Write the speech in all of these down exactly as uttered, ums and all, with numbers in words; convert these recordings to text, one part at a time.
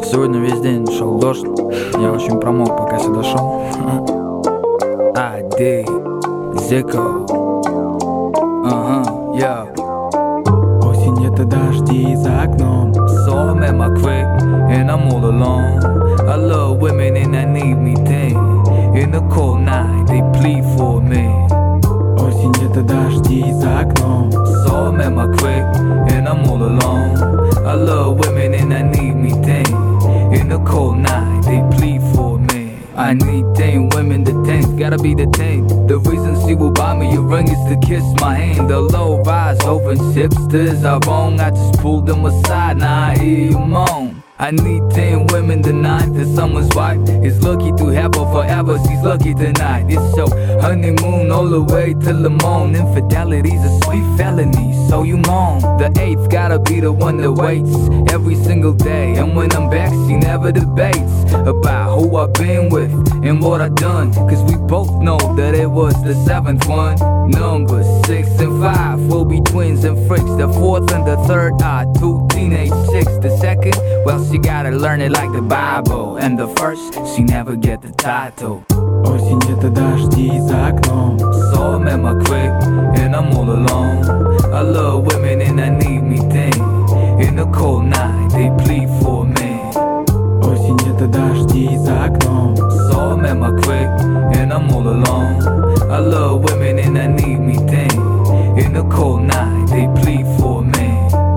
Сегодня весь день шел дождь. Я очень промок, пока сюда шел. ай ди, Zico. Ага, я. Осень — это дожди за окном. So I'm at my crib and I'm all alone. I love women and I need me thing. In the cold night they plead for me. Осень — это дожди за окном. So I'm at my crib and I'm all alone. I love women and I need me thing. In the cold night they plead for me. I need ten women, the tenth, gotta be the tenth. The reason she will buy me a ring is to kiss my hand. The low rise over hipsters are wrong. I just pulled them aside, now I hear you moan. I need ten women, the ninth is someone's wife. Is lucky to have her forever, she's lucky tonight. It's your honeymoon all the way till the moon. Infidelity's a sweet felony, so you moan. The eighth gotta be the one that waits every single day. And when I'm back, she never debates about who I've been with and what I've done. Cause we both know that it was the seventh one. Numbers six and five will be twins and freaks. The fourth and the third are two teenage chicks. The second, well, she gotta learn it like the Bible. And the first, she never get the title. Осень — это дожди за окном. So I'm at my crib and I'm all alone. I love women and I need me thing. In the cold night they plead for me. Осень — это дожди за окном. So I'm at my crib and I'm all alone. I love women and I need me thing. In the cold night they plead for me.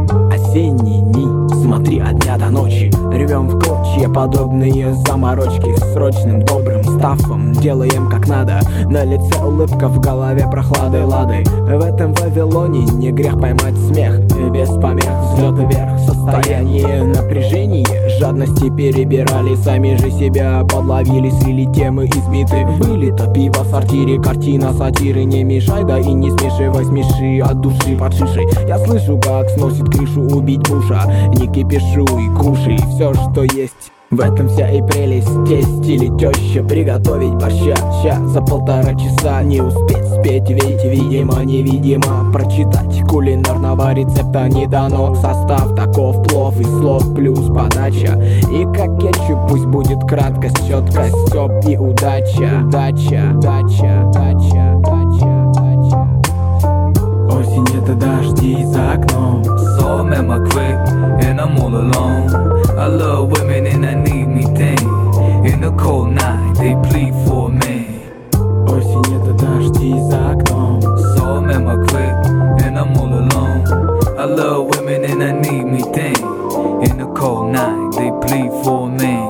Осенние дни, смотри, от дня до ночи ревем в клочья, подобные заморочки. С срочным добрым стафом делаем как надо. На лице улыбка, в голове прохладой лады. В этом Вавилоне не грех поймать смех. Без помех, взлет вверх, состояние напряжения, жадности перебирали, сами же себя подловили. Слили темы избиты, вылито пиво в сортире. Картина сатиры, не мешай, да и не смешивай, смеши от души под шишей. Я слышу, как сносит крышу убить Буша. Не кипишуй, кушай все, что есть. В этом вся и прелесть, тесть или теща. Приготовить борща, ща за полтора часа. Не успеть спеть, ведь видимо-невидимо прочитать кулинарного рецепта не дано. Состав таков, плов из слов плюс подача. И как кетчуп пусть будет краткость, четкость, стёб и удача. Дача, дача, дача, дача, дача. Осень — это дожди за окном. So I'm at my crib and I'm all alone. I love women and I need me thing. In the cold night they plead for me. Осень — это дожди за окном. So I'm at my crib and I'm all alone. I love women and I need me thing. In the cold night they plead for me.